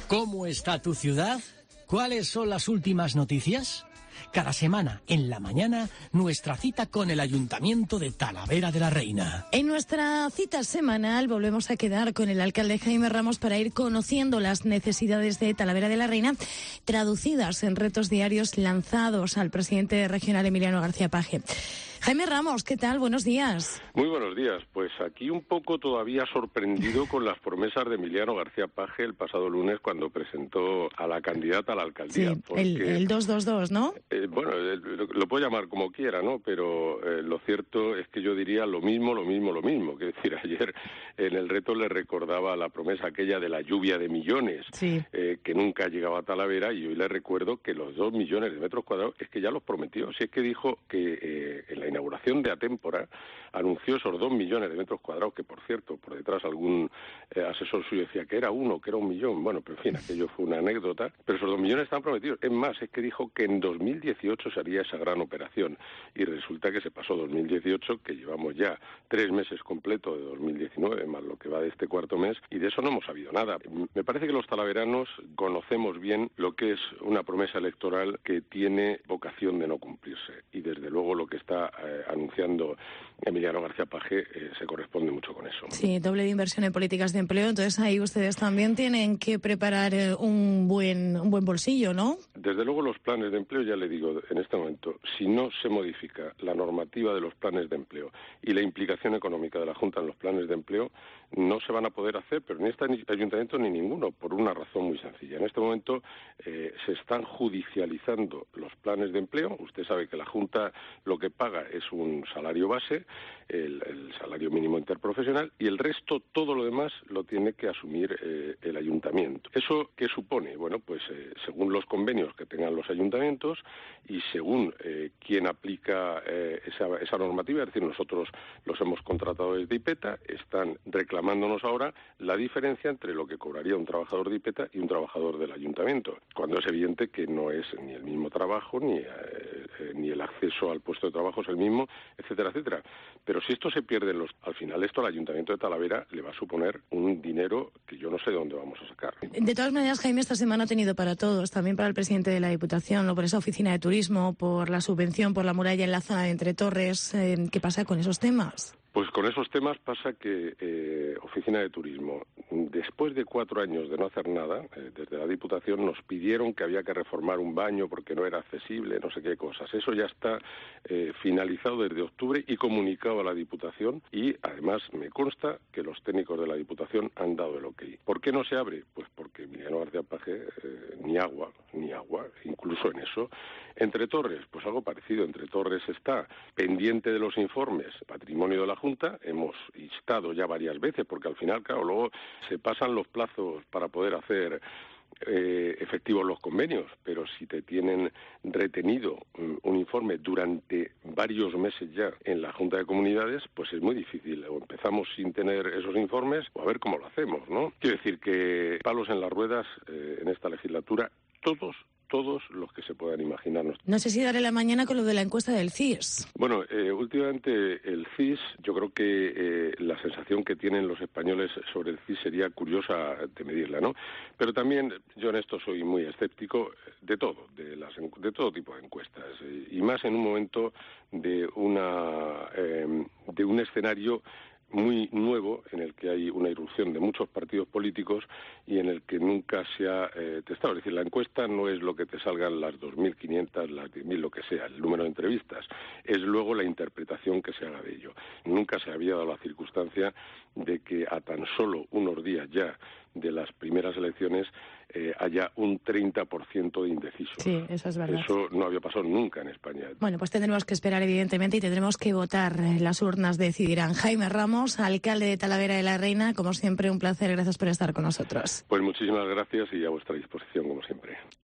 ¿Cómo está tu ciudad? ¿Cuáles son las últimas noticias? Cada semana, en la mañana, nuestra cita con el Ayuntamiento de Talavera de la Reina. En nuestra cita semanal volvemos a quedar con el alcalde Jaime Ramos para ir conociendo las necesidades de Talavera de la Reina, traducidas en retos diarios lanzados al presidente regional Emiliano García Paje. Jaime Ramos, ¿qué tal? Buenos días. Muy buenos días. Pues aquí un poco todavía sorprendido con las promesas de Emiliano García Paje el pasado lunes cuando presentó a la candidata a la alcaldía. Sí, el 222, ¿no? Bueno, lo puedo llamar como quiera, ¿no? Pero lo cierto es que yo diría lo mismo. Quiero decir, ayer en el reto le recordaba la promesa aquella de la lluvia de millones, sí. Que nunca llegaba a Talavera, y hoy le recuerdo que los 2 millones de metros cuadrados es que ya los prometió. Si es que dijo que en la inauguración de Atémpora anunció esos 2 millones de metros cuadrados, que por cierto, por detrás algún asesor suyo decía que era 1 millón. Bueno, pero en fin, aquello fue una anécdota. Pero esos 2 millones están prometidos. Es más, es que dijo que en 2018 se haría esa gran operación. Y resulta que se pasó 2018, que llevamos ya 3 meses completos de 2019, más lo que va de este cuarto mes, y de eso no hemos sabido nada. Me parece que los talaveranos conocemos bien lo que es una promesa electoral que tiene vocación de no cumplirse. Y desde luego lo que está anunciando Emiliano García Paje se corresponde mucho con eso. Sí, doble de inversión en políticas de empleo, entonces ahí ustedes también tienen que preparar un buen bolsillo, ¿no? Desde luego los planes de empleo, ya le digo, en este momento, si no se modifica la normativa de los planes de empleo y la implicación económica de la Junta en los planes de empleo, no se van a poder hacer, pero ni este ayuntamiento ni ninguno, por una razón muy sencilla. En este momento se están judicializando los planes de empleo. Usted sabe que la Junta lo que paga es un salario base, el salario mínimo interprofesional, y el resto, todo lo demás, lo tiene que asumir el ayuntamiento. ¿Eso qué supone? Bueno, pues según los convenios que tengan los ayuntamientos y según quién aplica esa normativa, es decir, nosotros los hemos contratado desde IPETA, están reclamándonos ahora la diferencia entre lo que cobraría un trabajador de IPETA y un trabajador del ayuntamiento, cuando es evidente que no es ni el mismo trabajo, ni el acceso al puesto de trabajo es el mismo, etcétera, etcétera. Pero si esto se pierde, al final esto al Ayuntamiento de Talavera le va a suponer un dinero que yo no sé de dónde vamos a sacar. De todas maneras, Jaime, esta semana ha tenido para todos, también para el presidente de la Diputación, o por esa oficina de turismo, por la subvención, por la muralla en la zona de Entre Torres. ¿Qué pasa con esos temas? Pues con esos temas pasa que Oficina de Turismo, después de 4 años de no hacer nada, desde la Diputación nos pidieron que había que reformar un baño porque no era accesible, no sé qué cosas. Eso ya está finalizado desde octubre y comunicado a la Diputación, y además me consta que los técnicos de la Diputación han dado el ok. ¿Por qué no se abre? Pues porque Emiliano García Paje, ni agua, incluso en eso. Entre Torres, pues algo parecido. Entre Torres está pendiente de los informes, patrimonio de la Junta. Hemos instado ya varias veces, porque al final, claro, luego se pasan los plazos para poder hacer efectivos los convenios, pero si te tienen retenido un informe durante varios meses ya en la Junta de Comunidades, pues es muy difícil. O empezamos sin tener esos informes, o a ver cómo lo hacemos, ¿no? Quiero decir que palos en las ruedas en esta legislatura, todos los que se puedan imaginar. No sé si daré la mañana con lo de la encuesta del CIS. Bueno, últimamente el CIS, yo creo que la sensación que tienen los españoles sobre el CIS sería curiosa de medirla, ¿no? Pero también yo en esto soy muy escéptico de todo, de todo tipo de encuestas, y más en un momento de un escenario muy nuevo, en el que hay una irrupción de muchos partidos políticos y en el que nunca se ha testado. Es decir, la encuesta no es lo que te salgan las 2.500, las 10.000, lo que sea, el número de entrevistas. Es luego la interpretación que se haga de ello. Nunca se había dado la circunstancia de que a tan solo unos días ya de las primeras elecciones haya un 30% de indecisos. Sí, eso es verdad. Eso no había pasado nunca en España. Bueno, pues tendremos que esperar, evidentemente, y tendremos que votar. Las urnas decidirán. Jaime Ramos, alcalde de Talavera de la Reina, como siempre, un placer. Gracias por estar con nosotros. Pues muchísimas gracias y a vuestra disposición, como siempre.